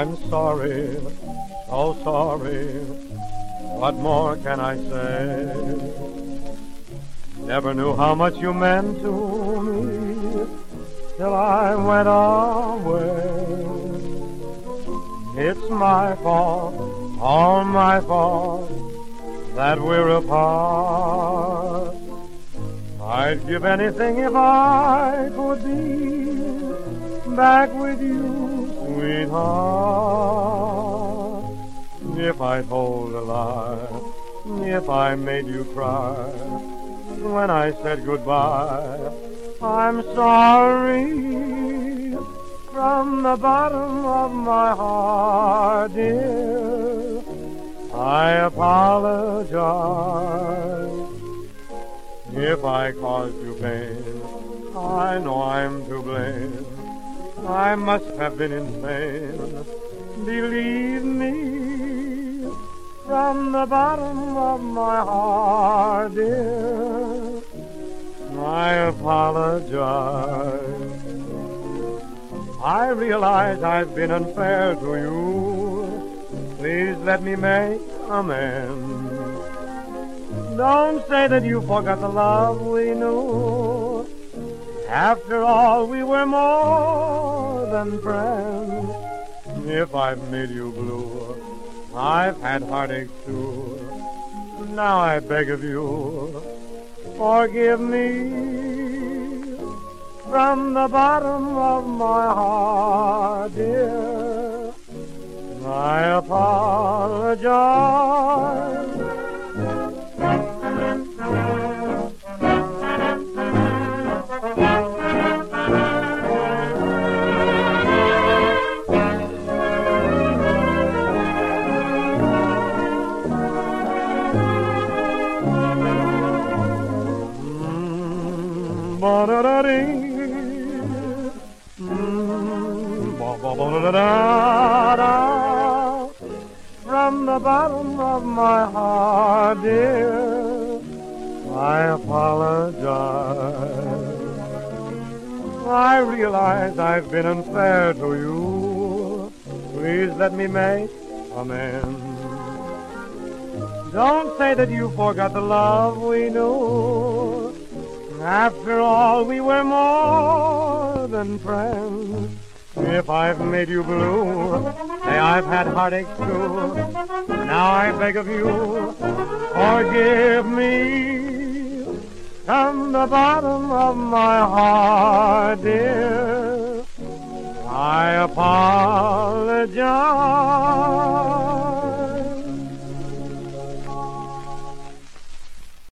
I'm sorry, so sorry. What more can I say? Never knew how much you meant to me till I went away. It's my fault, all my fault, that we're apart. I'd give anything if I could be back with you, sweetheart. If I told a lie, if I made you cry when I said goodbye, I'm sorry from the bottom of my heart, dear. I apologize if I caused you pain. I know I'm to blame. I must have been insane. Believe me, from the bottom of my heart, dear, I apologize. I realize I've been unfair to you. Please let me make amends. Don't say that you forgot the love we knew. After all, we were more than friends. If I've made you blue, I've had heartaches too. Now I beg of you, forgive me from the bottom of my heart, dear. I apologize. From the bottom of my heart, dear, I apologize. I realize I've been unfair to you. Please let me make amends. Don't say that you forgot the love we knew. After all, we were more than friends. If I've made you blue, say I've had heartaches too. Now I beg of you, forgive me from the bottom of my heart, dear. I apologize.